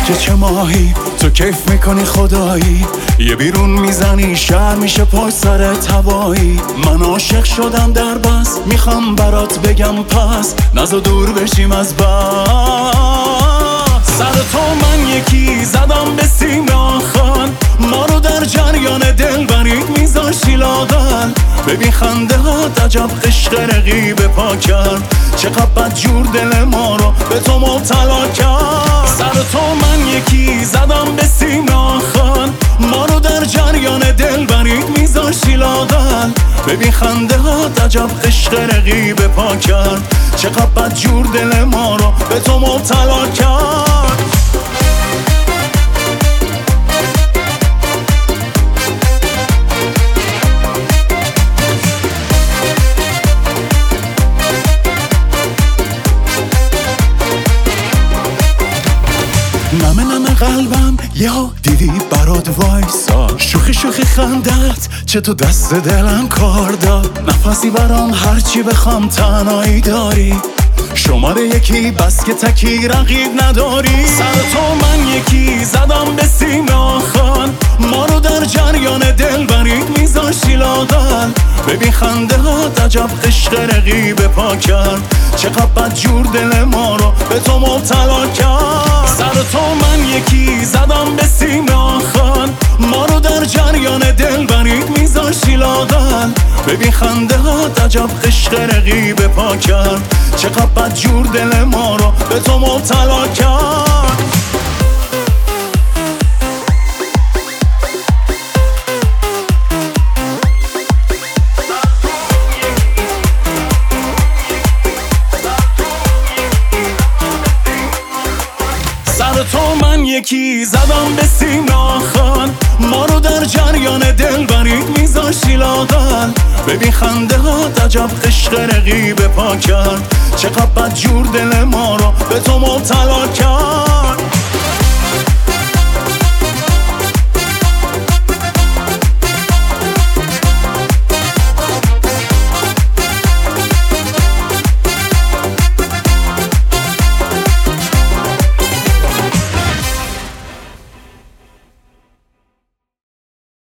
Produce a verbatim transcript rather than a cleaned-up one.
که چه ماهی تو کیف میکنی خدایی، یه بیرون میزنی شهر میشه پای سرت هوایی. من عاشق شدم در بس، میخوام برات بگم پس نزا دور بشیم از بس. سر تو من یکی زدم به سینا خان، ما رو در جریان دل برید میذاشی لاغل. ببین خنده ها عجب عشق رقیب پا کرد، چقدر بد جور دل ما رو به تو مبتلا کرد. سر تو من یکی زدم به سینا خان، ما رو در جریان دل برید میذاشی لاغل. ببین خنده ها عجب عشق رقیب پا کرد، چقدر بد جور دل ما رو به تو مبتلا کرد. نمه نمه قلبم یا دیدی برات وایسا، شوخی شوخی خندت چه تو دست دلم کار داد. نفسی برام هرچی بخوام تنهایی داری، شماره یکی بس که تکی رقیب نداری. سر تو من یکی زدم به سینا خان، ما رو در جریان دل برید میذاشی لاغل. ببین خنده ها عجب عشق رقیب پا کرد، چقدر بد جور دل ما رو به تو مبتلا کرد. سر تو من یکی زدم به سینا خان، ما رو در جریان دل برید میذاشی لاغل. ببین خنده ها عجب عشق رقیب پا کرد، چقدر بد جور دل ما رو به تو مبتلا کرد. سر تو من یکی زدم به سینا خان، ما رو در جریان دل برید میذاشی لاغل. ببین خنده ها عجب عشق رقیب پا کرد، چقدر بد جور دل ما رو به تو مبتلا کرد.